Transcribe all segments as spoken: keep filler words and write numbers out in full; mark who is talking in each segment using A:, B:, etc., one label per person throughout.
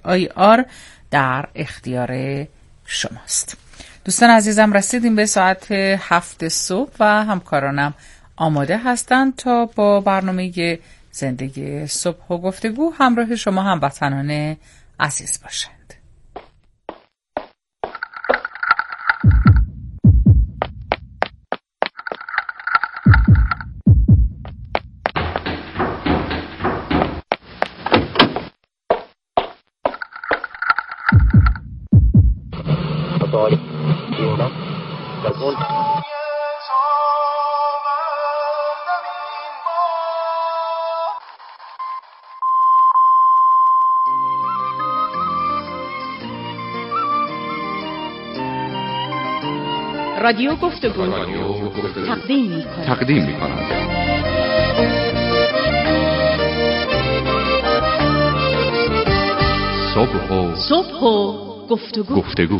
A: آی آر در اختیار شماست. دوستان عزیزم، رسیدیم به ساعت هفت صبح و همکارانم آماده هستند تا با برنامه زندگی صبح و گفتگو همراه شما هموطنان عزیز باشند.
B: رادیو گفتگو تقدیم می‌کند.
C: تقدیم می‌کند. صبح و
B: صبح و گفتگو.
C: گفتگو.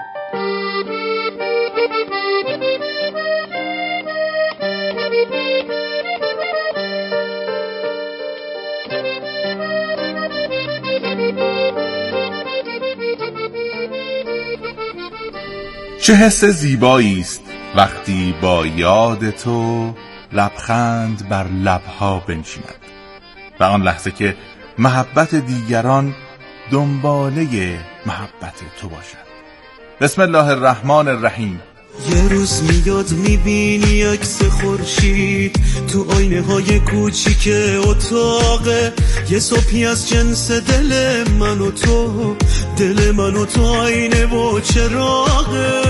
D: چه حس زیبایی است وقتی با یاد تو لبخند بر لبها بنشیند و آن لحظه که محبت دیگران دنباله محبت تو باشد. بسم الله الرحمن الرحیم.
E: یه روز میاد میبینی عکس خورشید تو آینه های کوچیک اتاقه، یه صبحی از جنس دل من و تو، دل من و تو آینه و چراغه.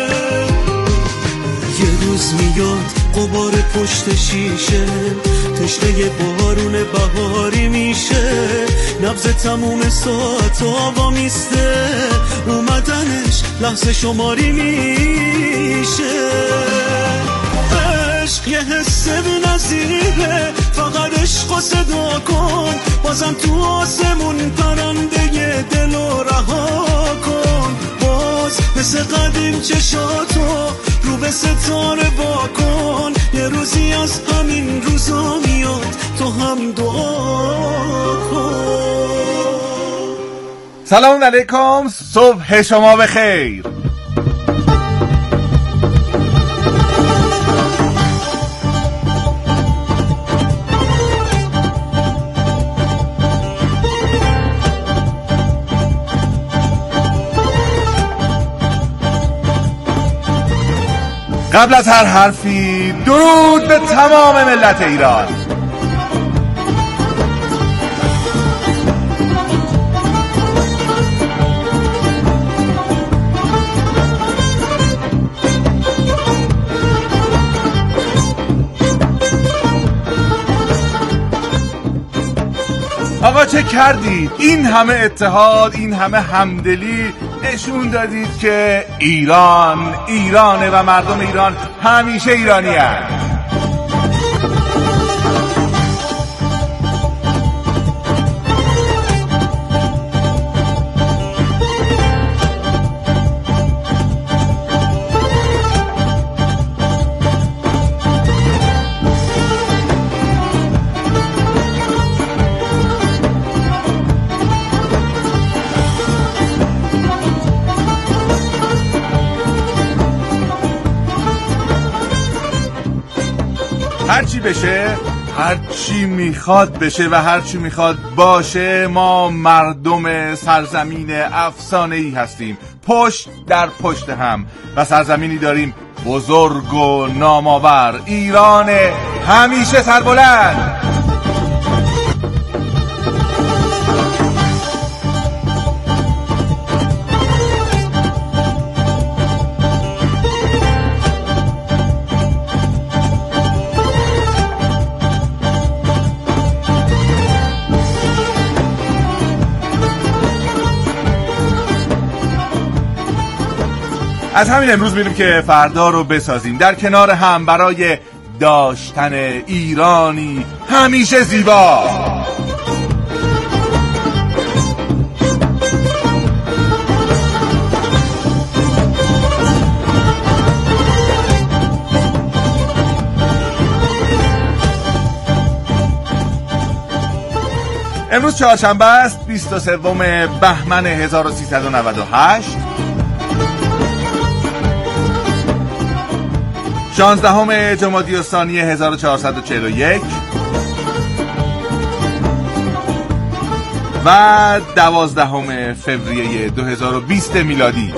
E: یه روز میاد غبار پشت شیشه، تشنه بارون بهاری میشه، نبض تموم ساعت آوا میسته، اومدنش لحظه شماری میشه. عشق یه حس بی‌نظیره، فقط عشق و صدا کن، بازم تو آسمون پرنده دل و رها کن، باز مثل قدیم چشاتو رو به ستاره با کن، یه روزی از همین روزا میاد تو هم دعا کن.
D: سلام علیکم، صبح شما بخیر. قبل از هر حرفی درود به تمام ملت ایران. آقا چه کردید؟ این همه اتحاد، این همه همدلی، نشون دادید که ایران ایرانه و مردم ایران همیشه ایرانی هست. هرچی بشه، هرچی میخواد بشه و هرچی میخواد باشه، ما مردم سرزمین افسانه‌ای هستیم، پشت در پشت هم، و سرزمینی داریم بزرگ و نامآور، ایران همیشه سربلند. از همین امروز می‌ریم که فردا رو بسازیم در کنار هم برای داشتن ایرانی همیشه زیبا. امروز چهارشنبه است، بیست و سوم بهمن هزار و سیصد و نود و هشت، شانزدهم جمادی الثانی هزار و چهارصد و چهل و یک و دوازدهم فوریه دو هزار و بیست میلادی.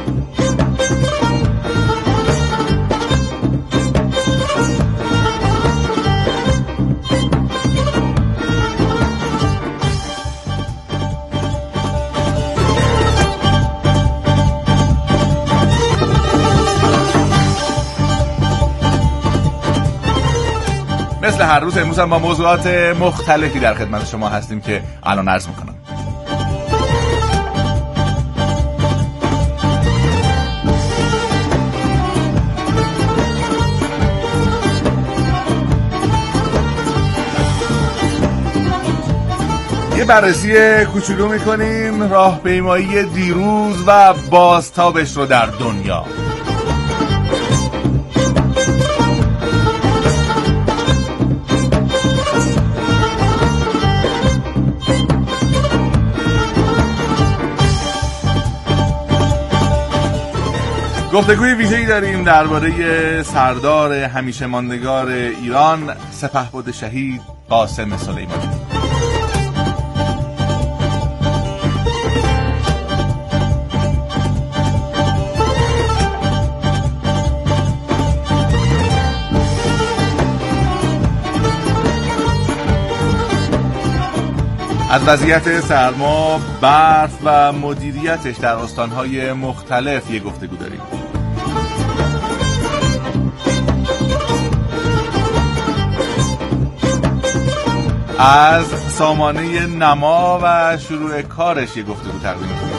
D: مثل هر روز امروز هم با موضوعات مختلفی در خدمت شما هستیم که الان عرض میکنم. یه بررسی کوچولو میکنیم راهپیمایی دیروز و بازتابش رو در دنیا. گفتگوی ویژه‌ای داریم درباره سردار همیشه ماندگار ایران سپهبد شهید قاسم سلیمانی. از وضعیت سرما، برف و مدیریتش در استان‌های مختلف یه گفتگو داریم. از سامانه نما و شروع کارش یه گفتگو تقدیم می‌کنیم.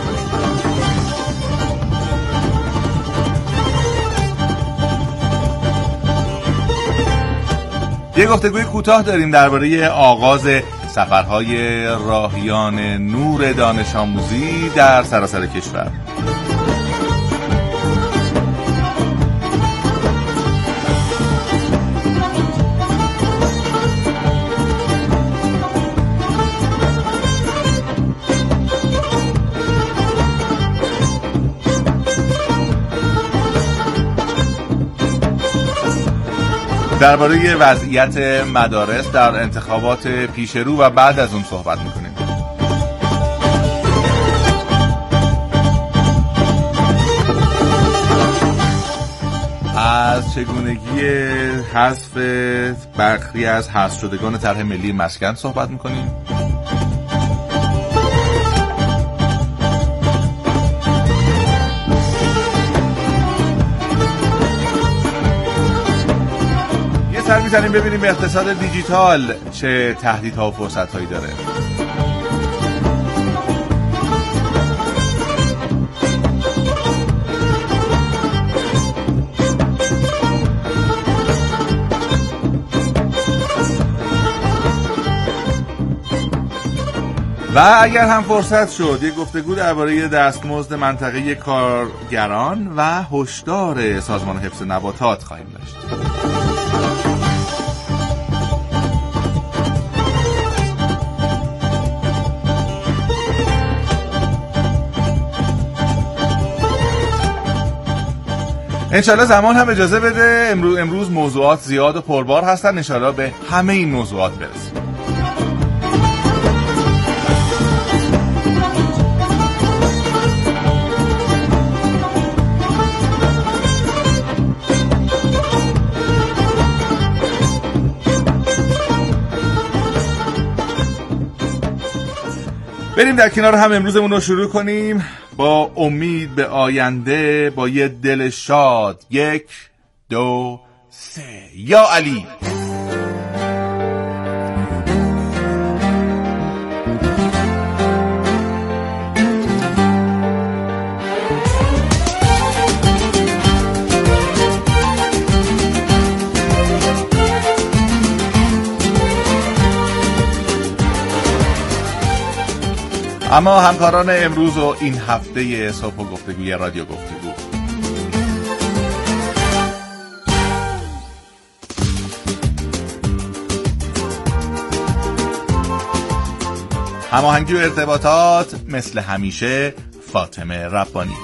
D: یه گفتگوی کوتاه داریم درباره آغاز سفرهای راهیان نور دانش آموزی در سراسر کشور. درباره وضعیت مدارس در انتخابات پیش رو و بعد از اون صحبت میکنیم. از چگونگی حذف برخی از حذف شدگان طرح ملی مسکن صحبت میکنیم. سر می‌زنیم ببینیم اقتصاد دیجیتال چه تهدیدها و فرصت‌هایی داره. و اگر هم فرصت شد یک گفتگو درباره دستمزد منطقه کارگران و هشدار سازمان حفظ نباتات خواهیم داشت. انشالله زمان هم اجازه بده امروز امروز موضوعات زیاد و پربار هستن، انشالله به همه این موضوعات برسیم. بریم در کنار هم امروزمون رو شروع کنیم با امید به آینده، با یه دل شاد. یک دو سه یا علی. اما همکاران امروز و این هفته صبح و گفتگوی رادیو گفتگو، هماهنگی و ارتباطات مثل همیشه فاطمه ربانی.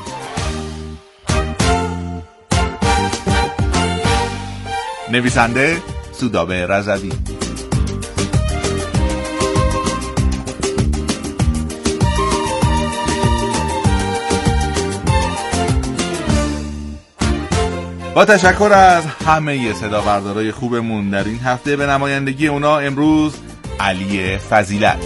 D: نویسنده سودابه رضوی. با تشکر از همه صدا بردارای خوبمون در این هفته، به نمایندگی اونا امروز علی فضیلت.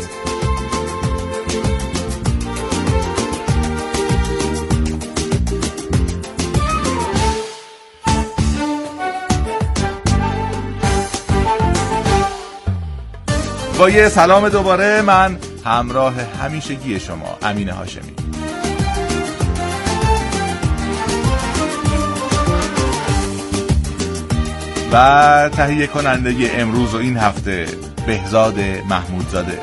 D: با یه سلام دوباره، من همراه همیشگی شما امین هاشمی. و تهیه کننده امروز و این هفته بهزاد محمودزاده.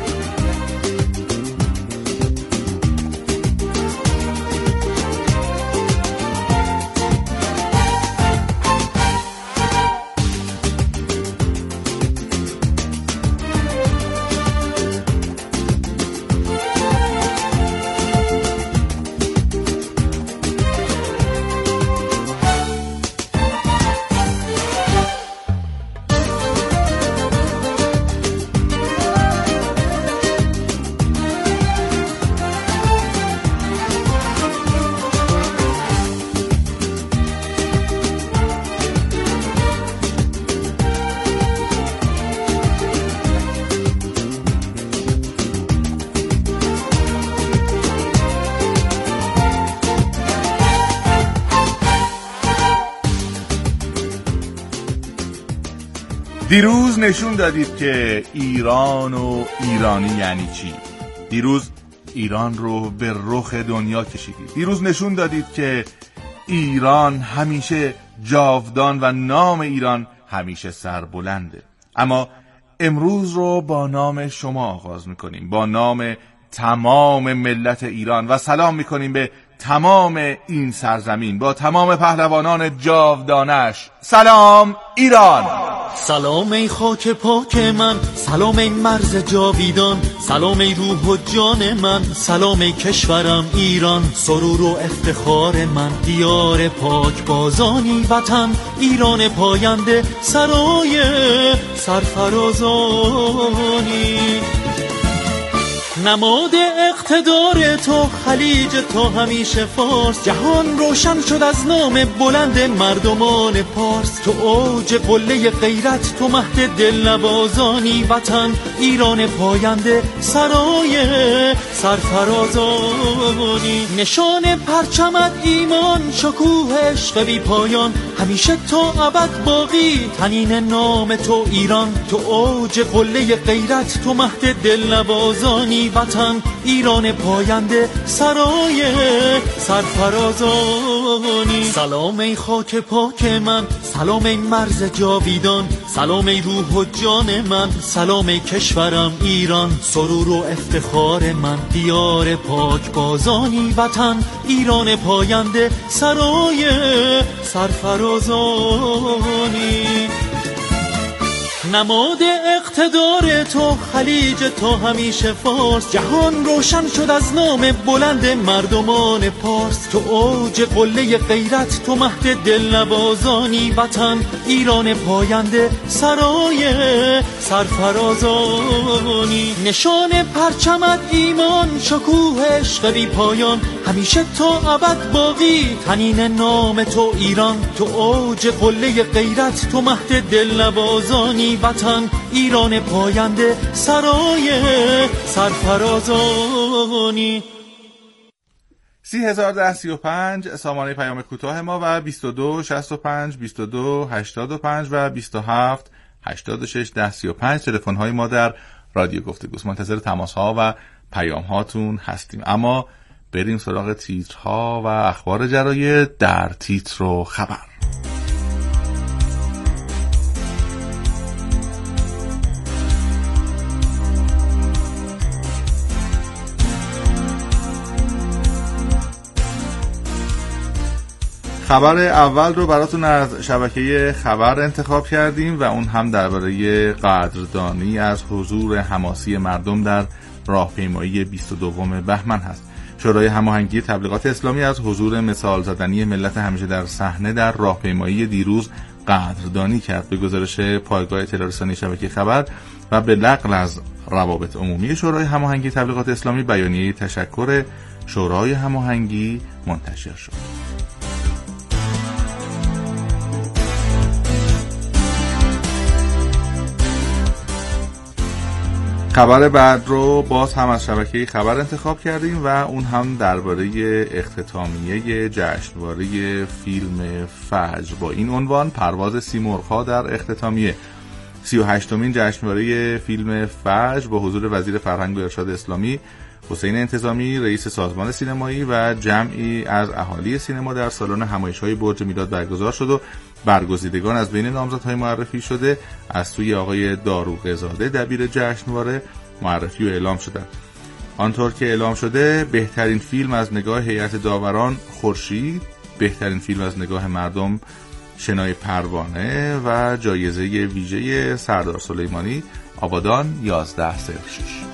D: دیروز نشون دادید که ایران و ایرانی یعنی چی. دیروز ایران رو به رخ دنیا کشیدید. دیروز نشون دادید که ایران همیشه جاودان و نام ایران همیشه سربلنده. اما امروز رو با نام شما آغاز میکنیم، با نام تمام ملت ایران، و سلام میکنیم به تمام این سرزمین، با تمام پهلوانان جاودانش. سلام ایران!
E: سلام ای خاک پاک من، سلام ای مرز جاویدان، سلام ای روح و جان من، سلام ای کشورم ایران، سرور و افتخار من، دیار پاک بازانی وطن، ایران پاینده سرای سرفرازانی. نماد اقتدار تو خلیج تا همیشه فارس، جهان روشن شد از نام بلند مردمان پارس. تو اوج قله غیرت، تو مهد دلنوازانی وطن، ایران پاینده سرای سرفرازانی. نشان پرچمت ایمان، شکوه عشق بی پایان، همیشه تا ابد باقی تنین نام تو ایران. تو اوج قله غیرت، تو مهد دلنوازانی وطن، ایران پاینده سرای سرفرازانی. سلام ای خاک پاک من، سلام ای مرز جاویدان، سلام ای روح و جان من، سلام ای کشورم ایران، سرور و افتخار من، دیار پاک بازانی وطن، ایران پاینده سرای سرفرازانی. نماد اقتدار تو خلیج تا همیشه فارس، جهان روشن شد از نام بلند مردمان پارس. تو اوج قله غیرت، تو مهد دلنوازانی وطن، ایران پاینده سرای سرفرازانی. نشان پرچمت ایمان، شکوه عشق بی پایان، همیشه تا ابد باقی تنین نام تو ایران. تو اوج قله غیرت، تو مهد دلنوازانی وطن، ایران پاینده سرای سرفرازانی.
D: سی هزار ده سی و پنج سامانه پیام کوتاه ما و بیست و دو شصت و پنج بیست و دو هشتاد و پنج و بیست و هفت هشتاد و شش ده سی و پنج تلفن های ما در رادیو گفتگوست. منتظر تماس ها و پیام هاتون هستیم. اما بریم سراغ تیترها و اخبار جراید. در تیتر و خبر خبر اول رو براتون از شبکه خبر انتخاب کردیم و اون هم درباره قدردانی از حضور حماسی مردم در راهپیمایی بیست و دوم بهمن هست. شورای هماهنگی تبلیغات اسلامی از حضور مثال زدنی ملت همیشه در صحنه در راهپیمایی دیروز قدردانی کرد. به گزارش پایگاه اطلاع رسانی شبکه خبر و به نقل از روابط عمومی شورای هماهنگی تبلیغات اسلامی، بیانیه تشکر شورای هماهنگی منتشر شد. خبر بعد رو باز هم از شبکه خبر انتخاب کردیم و اون هم درباره اختتامیه جشنواره فیلم فجر با این عنوان: پرواز سیمرغ‌ها در اختتامیه. سی و هشتمین جشنواره فیلم فجر با حضور وزیر فرهنگ و ارشاد اسلامی حسین انتظامی، رئیس سازمان سینمایی و جمعی از اهالی سینما در سالن همایش‌های برج میلاد برگزار شد و برگزیدگان از بین نامزدهای معرفی شده از سوی آقای داروغزاده دبیر جشنواره معرفی و اعلام شدند. آنطور که اعلام شده بهترین فیلم از نگاه هیئت داوران خورشید، بهترین فیلم از نگاه مردم شنای پروانه و جایزه ویژه سردار سلیمانی آبادان یازده صفر شش.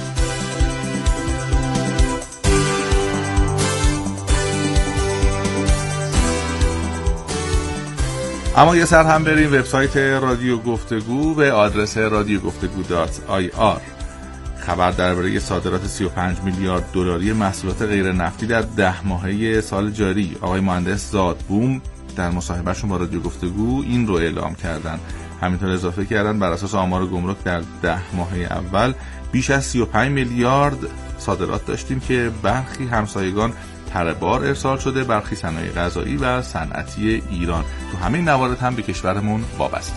D: اما یه سر هم بریم وبسایت رادیو گفتگو به آدرس رادیو گفتگو دات آی آر. خبر درباره صادرات سی و پنج میلیارد دلاری محصولات غیر نفتی در ده ماهه سال جاری. آقای مهندس زادبوم در مصاحبهشون با رادیو گفتگو این رو اعلام کردن. همینطور اضافه کردن بر اساس آمار گمرک در ده ماهه اول بیش از سی و پنج میلیارد صادرات داشتیم که برخی همسایگان تره بار ارسال شده، برخی صنایع غذایی و صنعتی ایران تو همه این موارد هم به کشورمون وابستن.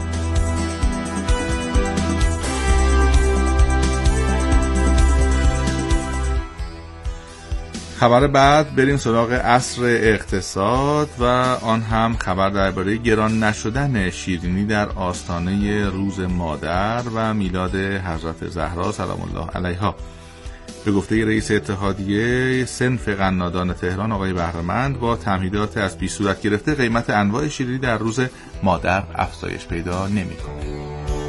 D: خبر بعد بریم سراغ عصر اقتصاد و آن هم خبر درباره گران نشدن شیرینی در آستانه روز مادر و میلاد حضرت زهرا سلام الله علیها. به گفته رئیس اتحادیه صنف قنادان تهران آقای بهرمند، با تمهیدات از پیش صورت گرفته قیمت انواع شیرینی در روز مادر افزایش پیدا نمی‌کنه.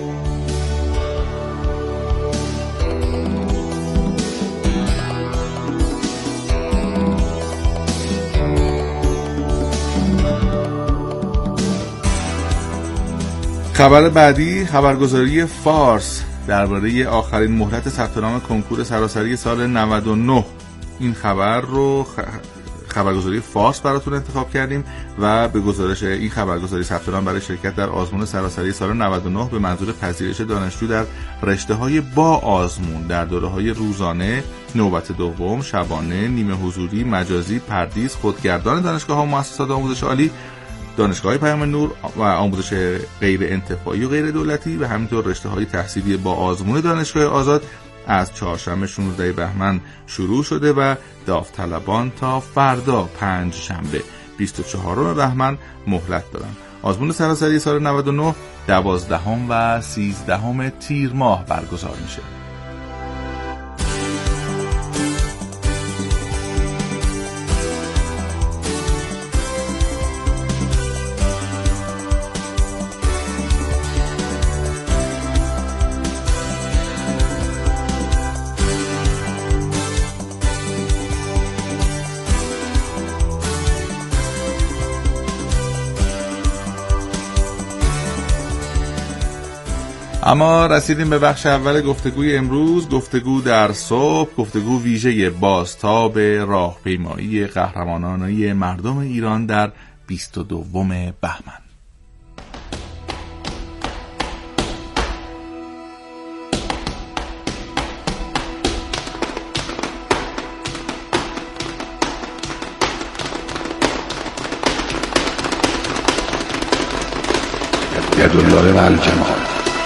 D: خبر بعدی خبرگزاری فارس درباره آخرین مهلت ثبت نام کنکور سراسری سال نود و نه. این خبر رو خبرگزاری فارس براتون انتخاب کردیم و به گزارش این خبرگزاری ثبت نام برای شرکت در آزمون سراسری سال نود و نه به منظور پذیرش دانشجو در رشته‌های با آزمون در دوره‌های روزانه، نوبت دوم، شبانه، نیمه حضوری، مجازی، پردیس، خودگردان دانشگاه‌ها و مؤسسات آموزش عالی، دانشگاه پیام نور و آموزش غیر انتفاعی و غیر دولتی و همینطور رشته‌های تحصیلی با آزمون دانشگاه آزاد از چهارشنبه شانزده بهمن شروع شده و داوطلبان تا فردا پنج شنبه بیست و چهارم بهمن مهلت دارن. آزمون سراسری سال نود و نه دوازدهم و سیزدهم تیر ماه برگزار میشه. اما رسیدیم به بخش اول گفتگوی امروز، گفتگو در صبح، گفتگو ویژه بازتاب راهپیمایی قهرمانانه مردم ایران در بیست و دوم بهمن.
C: یدالله و الجمال.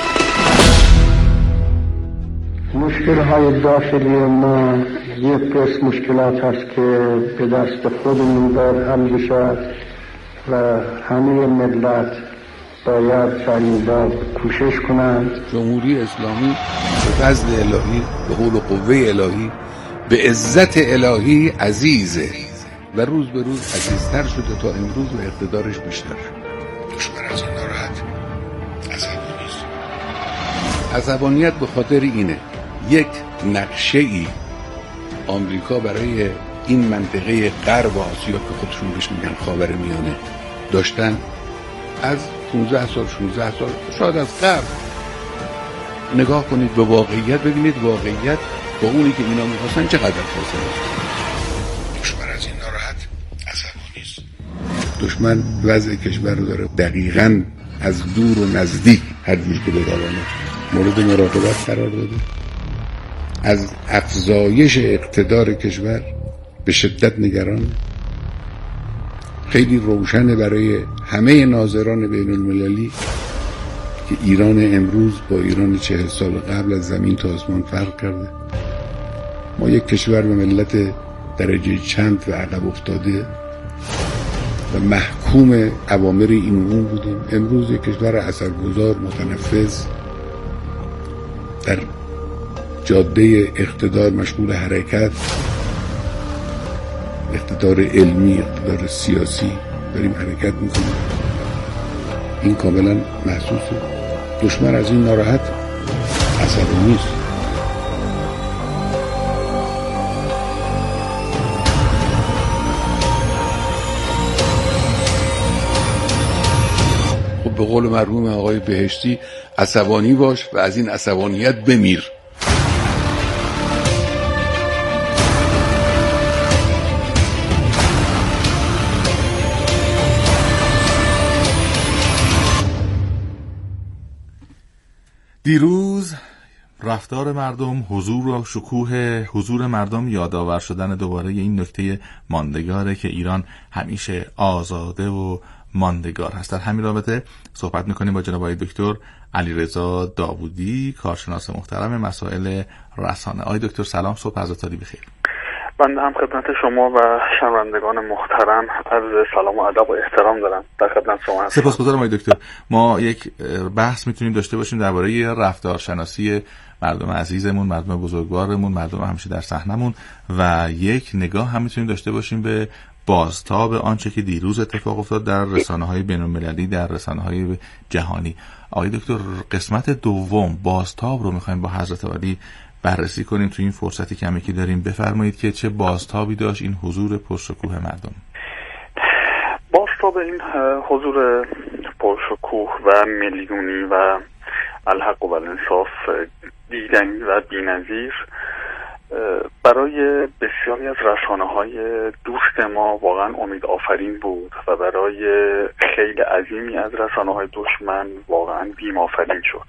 F: مشکل‌های داخلی ما یک قسم مشکلات هست که به دست خودمون دار حل بشود و همه ملت باید سریع‌تر کوشش کنند.
C: جمهوری اسلامی به فضل الهی، به حول و قوه الهی، به عزت الهی عزیزه و روز به روز عزیزتر شده تا امروز و اقتدارش بیشتر شده. دشمن از این ناراحت عصبانیت عصبانیت به خاطر اینه: یک، نقشه ای آمریکا برای این منطقه غرب آسیا که خودشون بهش میگن خاورمیانه داشتن از پانزده سال شانزده سال شاید از قبل نگاه کنید به واقعیت، ببینید واقعیت با اونی که اینا میخواستن چقدر فاصله است. دشمن از این ناراحت عصبانی است. دشمن وضع کشور رو داره دقیقاً از دور و نزدیک هر جور که بگرانه مورد مراقبت قرار داده. از افزایش اقتدار کشور به شدت نگران. خیلی روشنه برای همه ناظران بین المللی که ایران امروز با ایران چهل سال قبل از زمین تا آسمان فرق کرده. ما یک کشور به ملت درجه چند و عقب افتاده و محکوم اوامر این و اون بودیم. امروز یک کشور اثرگذار متنفذ در جاده اقتدار مشغول حرکت، اقتدار علمی، اقتدار سیاسی داریم حرکت میکنیم. این کاملا محسوسه. دشمن از این ناراحت عصبانی نیست. خب به قول مرحوم آقای بهشتی عصبانی باش و از این عصبانیت بمیر.
D: دیروز رفتار مردم، حضور و شکوه حضور مردم یادآور شدن دوباره این نکته ماندگاره که ایران همیشه آزاده و ماندگار هست. در همین رابطه صحبت میکنیم با جناب آقای دکتر علیرضا داوودی، کارشناس محترم مسائل رسانه. آقای دکتر سلام، صبح از تاری بخیر.
G: بنده هم خدمت شما و شنوندگان محترم عرض سلام و ادب و احترام دارم. در خدمت شما هستم.
D: سپاسگزارم آقای دکتر. ما یک بحث میتونیم داشته باشیم درباره رفتارشناسی مردم عزیزمون، مردم بزرگوارمون، مردم همیشه در صحنمون و یک نگاه هم میتونیم داشته باشیم به بازتاب آنچه که دیروز اتفاق افتاد در رسانه‌های بین‌المللی، در رسانه‌های جهانی. آقای دکتر، قسمت دوم بازتاب رو می‌خوایم با حضرت عالی بررسی کنیم تو این فرصتی که که داریم. بفرمایید که چه بازتابی داشت این حضور پرشکوه مردم؟
G: بازتاب این حضور پرشکوه و میلیونی و الحق و الانصاف دیدنی و بی‌نظیر برای بسیاری از رسانه‌های دوست ما واقعا امید آفرین بود و برای خیلی عظیمی از رسانه‌های دشمن واقعا بیم آفرین شد.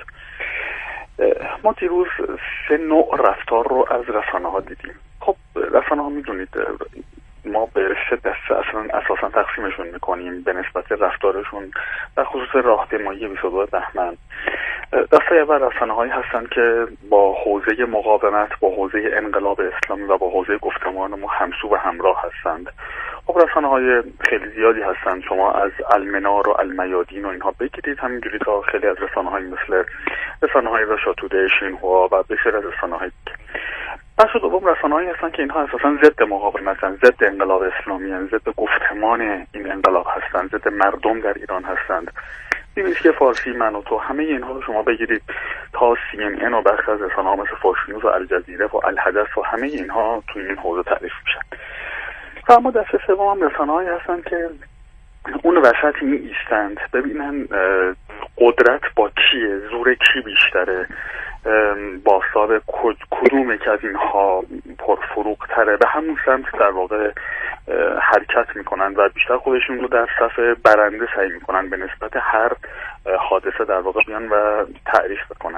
G: ما دیروز سه نوع رفتار رو از رسانه‌ها دیدیم. خب رسانه‌ها میدونید ما به سه دسته اصلا اساسا تقسیمشون میکنیم به نسبت رفتارشون در خصوص راهپیمایی بیست و دو بهمن. دسته اول رسانه‌هایی هستن که با حوزه مقاومت، با حوزه انقلاب اسلامی و با حوزه گفتمان ما همسو و همراه هستند. خب رسانه‌های خیلی زیادی هستند. شما از المنار و المیادین و اینها بگیرید، همینجوری تا خیلی از رسانه‌های مثل رسانه‌های رشا تودی، شینهوا و بسیار از رسانه‌های بخش دوم رسانه‌هایی هستن که اینها اساساً ضد مقاومتن، ضد انقلاب اسلامی هستند، ضد گفتمان این انقلاب هستند، ضد مردم در ایران هستند. ببینید که فارسی، من و تو، همه اینها رو شما بگیرید تا سی ان ان و بخش از رسانه‌ها مثل فاکس نیوز و الجزیره و الحدث و همه اینها تو این حوزه تعریف میشن. و اما دسته سوم هم رسانه‌هایی هستن که اون وسط می ایستند ببینن قدرت با کیه، زور کی بیشتره، بازتاب کدوم که از اینها پرفروغ‌تره، به همون سمت در واقع حرکت میکنن و بیشتر خودشون رو در صف برنده سعی میکنن به نسبت هر حادثه در واقع بیان و تعریف بکنن.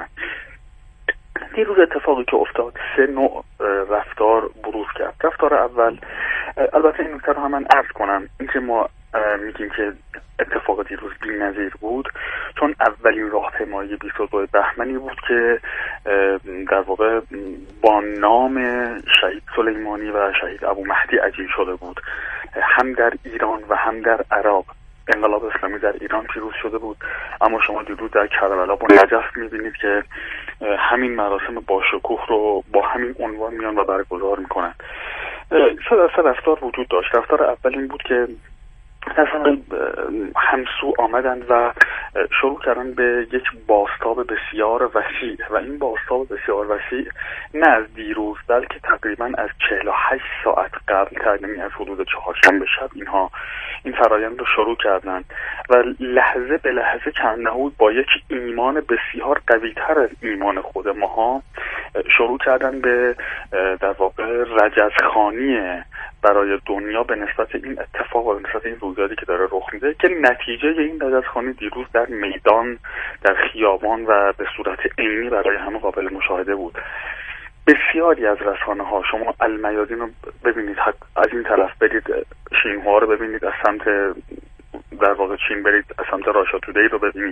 G: دیروز اتفاقی که افتاد سه نوع رفتار بروز کرد. رفتار اول، البته این نکته رو هم من عرض کنم، اینکه ما میگیم که اتفاق دیروز بی‌نظیر بود چون اولین راهپیمایی بیست و دو بهمنی بود که در واقع با نام شهید سلیمانی و شهید ابو مهدی عجین شده بود. هم در ایران و هم در عراق انقلاب اسلامی در ایران پیروز شده بود، اما شما دیروز در کربلا با نجف میبینید که همین مراسم با شکوه رو با همین عنوان میان و برگزار میکنن. سه دسته رفتار وجود داشت. رفتار اول این بود که رسانه‌های همسو آمدند و شروع کردن به یک بازتاب بسیار وسیع و این بازتاب بسیار وسیع نه از دیروز بلکه تقریبا از چهل و هشت ساعت قبل یعنی از حدود چهارشنبه شب اینها این فرایند رو شروع کردند و لحظه به لحظه کنهود با یک ایمان بسیار قوی‌تر از ایمان خود ماها شروع کردن به در واقع رجزخوانی برای دنیا به نسبت این اتفاق و به نسبت این رویدادی که داره رخ میده که نتیجه این رجزخوانی دیروز در میدان، در خیابان و به صورت عینی برای همه قابل مشاهده بود. بسیاری از رسانه ها، شما المیادین رو ببینید، از این طرف برید شینهوا رو ببینید، از سمت در واقع چین برید از سمت راشا تودی رو ببینید،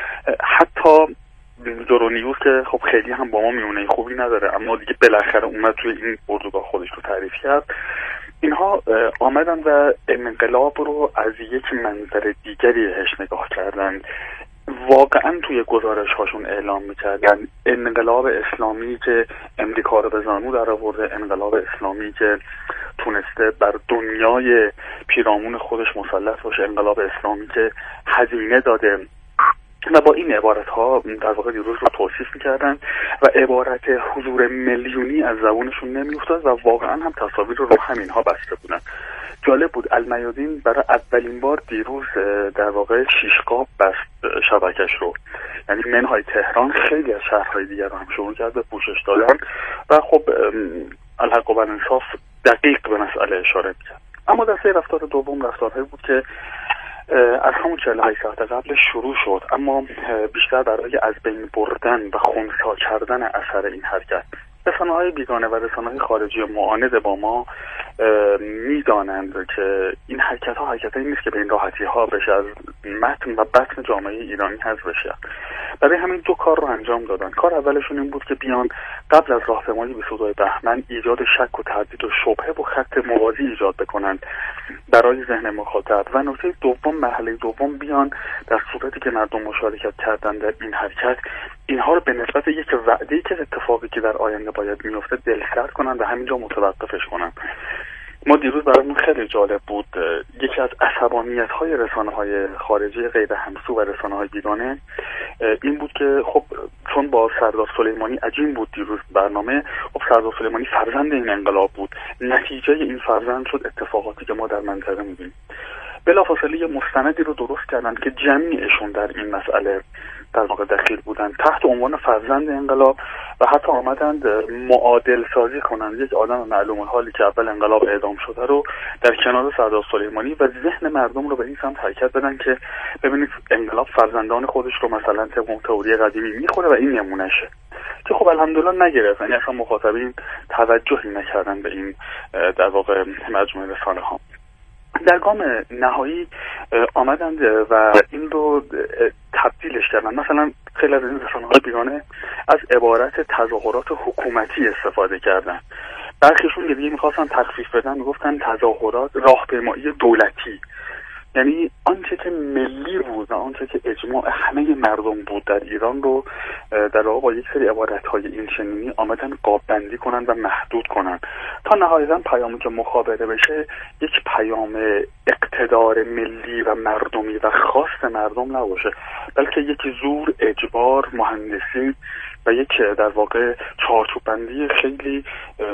G: حتی یورو نیوز که خب خیلی هم با ما میونه خوبی نداره اما دیگه بالاخره اومد توی این اردوگاه خودش رو تعریف کرد، اینها آمدن و انقلاب رو از یک منظر دیگری بهش نگاه کردن. واقعا توی گزارش هاشون اعلام میکردن انقلاب اسلامی که امریکا رو به زانو در آورده، انقلاب اسلامی که تونسته بر دنیای پیرامون خودش مسلط باشه، انقلاب اسلامی که هزینه داده و با این عبارت ها در واقع دیروز رو توصیف میکردن و عبارت حضور میلیونی از زبونشون نمیافتاد و واقعا هم تصاویر رو رو همین ها بسته بودن. جالب بود، المیادین برای اولین بار دیروز در واقع شیشگاه بست شبکش رو، یعنی منهای تهران خیلی از شهرهای دیگر رو هم شروع کرد به پوشش دادن و خب الحق و بالانصاف دقیق به مسئله اشاره میکرد. اما دسته رفتار دوم رفتارهایی بود که از همون چهل و هشت ساعت قبل شروع شد اما بیشتر برای از بین بردن و خنثی کردن اثر این حرکت. رسانه‌های بیگانه و رسانه‌های خارجی معاند با ما میدانند که این حرکت ها حرکتایی نیست که به این راحتی ها بشه از متن و بطن جامعه ایرانی حذف بشه. برای همین دو کار رو انجام دادن. کار اولشون این بود که بیان قبل از راهپیمایی بیست و دو بهمن ایجاد شک و تردید و شبهه و خط موازی ایجاد بکنند برای ذهن مخاطب و نکته دوم، مرحله دوم، بیان در صورتی که مردم مشارکت کردن در این حرکت اینها رو به نسبت یک وعده‌ای که اتفاقی که در آینده باید میفته دلسرد کنن و همینجا متوقفش کنن. ما دیروز برامون خیلی جالب بود، یکی از عصبانیت‌های رسانه‌های خارجی غیر همسو و رسانه‌های بیگانه این بود که خب چون با سردار سلیمانی عجین بود دیروز برنامه، خب سردار سلیمانی فرزند این انقلاب بود، نتیجه این فرزند شد اتفاقاتی که ما در منطقه می‌بینیم. بلافاصله یه مستندی رو درست کردن که جمعیشون در این مسئله در واقع دخیل بودن تحت عنوان فرزند انقلاب و حتی آمدند معادل سازی کنند یک آدم معلوم الحالی که اول انقلاب اعدام شده رو در کنار سردار سلیمانی و ذهن مردم رو به این سمت حرکت بدن که ببینید انقلاب فرزندان خودش رو مثلا طبق تئوری قدیمی میخوره و این نمونهشه که خب الحمدلله نگرفت، یعنی اصلا مخاطبین توجهی نکردن به این در واقع مجموعه رسانه ها. در گام نهایی آمدند و این رو تبدیلش کردن. مثلا خیلی از این رسانه‌های بیگانه از عبارت تظاهرات حکومتی استفاده کردن. برخیشون که دیگه میخواستن تخفیف بدن میگفتن تظاهرات راهپیمایی دولتی، یعنی آنچه که ملی بود و آنچه که اجماع همه مردم بود در ایران رو در واقع با یک سری عبارت‌های این چنینی آمدن قاب‌بندی کنن و محدود کنن تا نهایتاً پیامی که مخابره بشه یک پیام اقتدار ملی و مردمی و خاص مردم نباشه، بلکه یک زور، اجبار، مهندسی و یک در واقع چارچوب‌بندی خیلی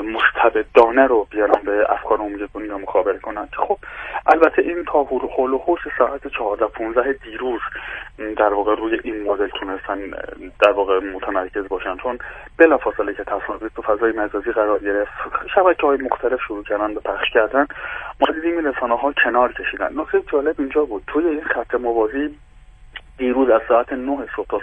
G: مستبدانه رو بیارن به افکار عمومی دنیا مخابره کنن. خب البته این تا حول و حوش ساعت چهارده پانزده دیروز در واقع روی این مدل تونستن در واقع متمرکز باشن، چون بلافاصله که تصاویر تو فضای مجازی قرار گرفت، شبکه‌های مختلف شروع کردن به پخش کردن، ما دیدیم این رسانه‌ها کنار کشیدن. نکته جالب اینجا بود، توی این خط موازی دیروز از ساعت نه صبح تا